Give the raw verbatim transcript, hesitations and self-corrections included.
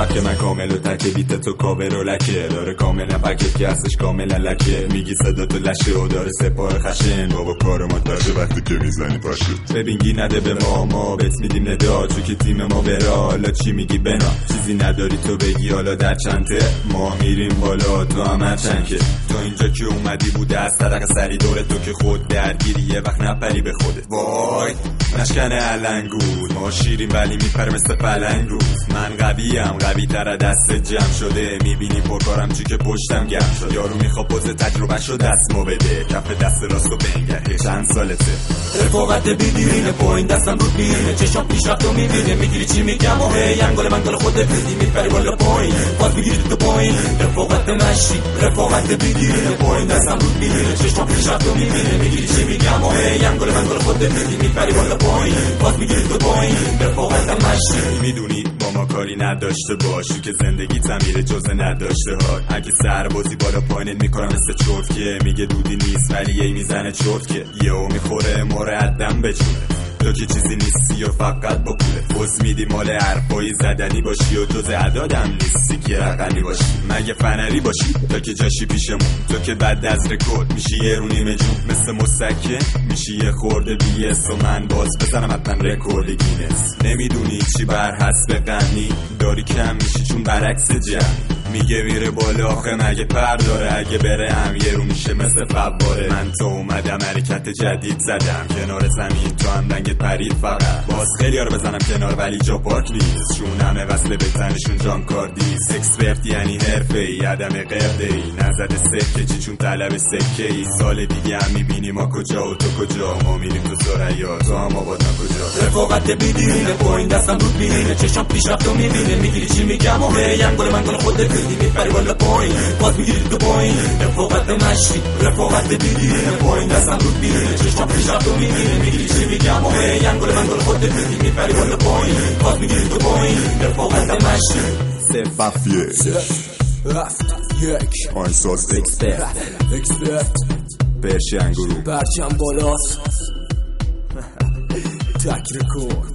سبک من کامل و تکه، بیت تو کاور و لکه داره کاملا پکت که هستش کاملا لکه. میگی صدا تو لشه و داره سپاه خشن، بابا کار ما تاشه وقتی که میزنی پاشه. ببین گی نده به ما، ما بهت میدیم ندا، چون که تیم ما برا. حالا چی میگی بنا؟ چیزی نداری تو بگی حالا در چنته. ما میریم بالا تو هم هر چند که تو اینجا که اومدی بوده از طرق سری دور تو که خود درگیری یه وقت نپری به خودت. وای نشکنه علنگود، ما شیریم ولی میپره مثل پلنگ روز. من قویم قوی تر دست جمع شده، میبینی پرکارم چی که پشتم گرم شد. یارو میخوا پوز تجربه شو دست مو بده، کف دست راستو بنگره چند سالته. رفاقت بیدیرینه پایین دستم رود میرینه، چشم پیش رفت و میبینه. میگیری چی میگم و هی انگل من گل خودت بدی میپری بالا پایین، باز میگیری تو پایین. رفاقت مشی رفاقت بیدیرینه پایین دستم رود میرینه، چشم پیش رفت و میبینه. میگیری چی میگم و هی انگل من گل خودت بدی میپری بالا پایین، باز میگیری تو پایین. رفاقت مشی میدونی با ما کاری نداشته باشی که زندگی تمیره جزء نداشته ها. اگه سربازی بالا پایین میکنم مثل چرت که میگه دودی نیست ولی یه میزنه چرت که یهو میخوره مردم بجونه. تو که چیزی نیستی و فقط با پوله فوز میدی مال حرفایی زدنی باشی و جز عدادم نیستی که رقمی باشی. مگه فنری باشی تا که جاشی پیشمون، تو که بعد از رکورد میشی یه رو نیمه جون. مثل مسکه میشی یه خورده بیس و من باز بزنم حتما رکورد گینس. نمیدونی چی بر حسب غنی داری کم میشی چون برعکس جمع. میگه میره بالا آخه مگه پر داره، اگه بره هم یه رو میشه مثل فواره. من تو اومدم حرکت جدید زدم کنار زمین، تو هم دنگت پرید فقط. باز خیلی ها رو بزنم کنار ولی جا پارک نیست، چون همه وصله به تنشون جان کاردیست. اکسپرت یعنی حرفه ای عدم قرده ای، نزده سکه چی چون طلب سکه ای. سال دیگه هم میبینی ما کجا و تو کجا، ما میریم تو سریا تو هم آباد کجا. رفاقت بیدیرینه پایین دستم رود میرینه، چشم پیش رفت و میبینه. میگیری چی میگم و هی انگل من گل خودت بدی میپری بالا پایین، باز میگیری تو پایین. رفاقت مشی رفاقت بیدیرینه پایین دستم رود میرینه، چشم پیش رفت و میبینه. میگیری چی میگم و هی انگل من گل خودت بدی میپری بالا پایین، باز میگیری تو پایین. رفاقت مشی سفافیه رفت یک آنساز اکسپرت اکسپرت برشی انگورو برچم بالاست تک رکورد.